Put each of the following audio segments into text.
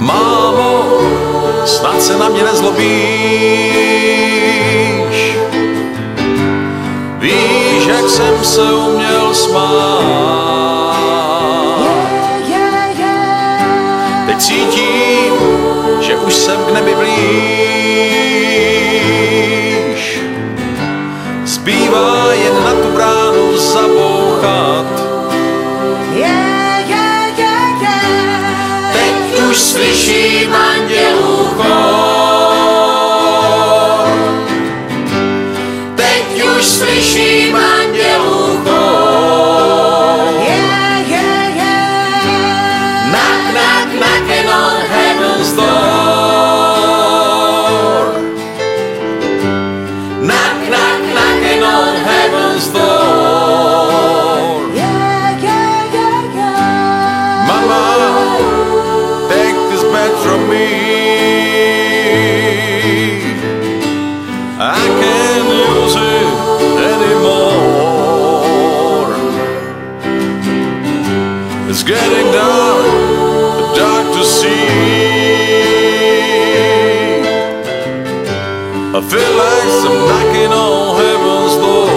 Mámo, snad se na mě nezlobíš. Víš, jak jsem se uměl smát. Teď cítím, že už jsem k nebi blíž. Zbývá jen na tu bránu zabouchat. Teď už slyším andělů chor. Teď už slyším andělů chor. Knock, knock, knocking on heaven's door. Knock, knock, knocking on heaven's door. Mama, take this bed from me. I can't use it anymore. It's getting dark, dark to see. I feel like some knocking on heaven's door.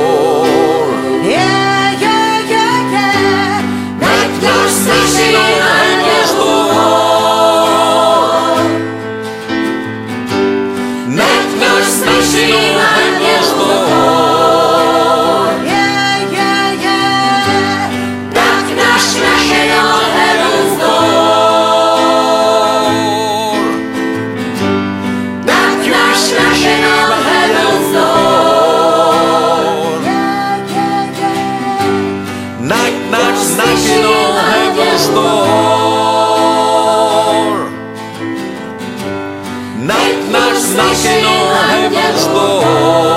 Knock, knock, knocking on heaven's door. Knock, knock, knocking on heaven's door. Knock, knock, knocking on heaven's door. Knock, knock, knocking on heaven's door. Knock, knock, knocking on heaven's door. Knock, knock, knocking on heaven's door.